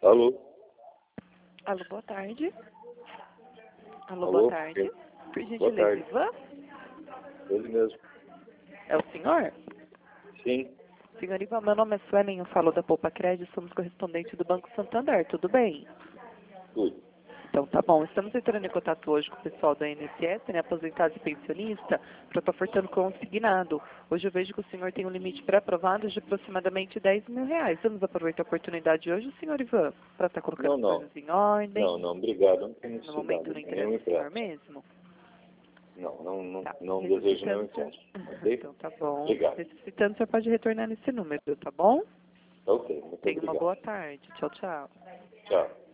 Alô? Alô, boa tarde. Alô, Alô? boa tarde. Por gentileza, tarde. Ivan? Ele mesmo. É o senhor? Sim. Senhor Ivan, meu nome é Suelen, eu falo da Poupa Crédito, somos correspondente do Banco Santander, tudo bem? Tudo. Então tá bom, estamos entrando em contato hoje com o pessoal da INSS, né, aposentado e pensionista, para estar ofertando consignado. Hoje eu vejo que o senhor tem um limite pré-aprovado de aproximadamente R$ 10.000. Vamos aproveitar a oportunidade hoje, senhor Ivan, para estar colocando Não. as coisas em ordem. Não, obrigado. Não tem No momento necessidade. não Nenhum interessa o senhor empréstimo. mesmo? Não, Tá, não desejo nenhum necessitando, empréstimo. Ok? então tá bom. Obrigado. Necessitando, você pode retornar nesse número, tá bom? Ok, muito Tenha uma obrigado. boa tarde. Tchau, tchau. Tchau.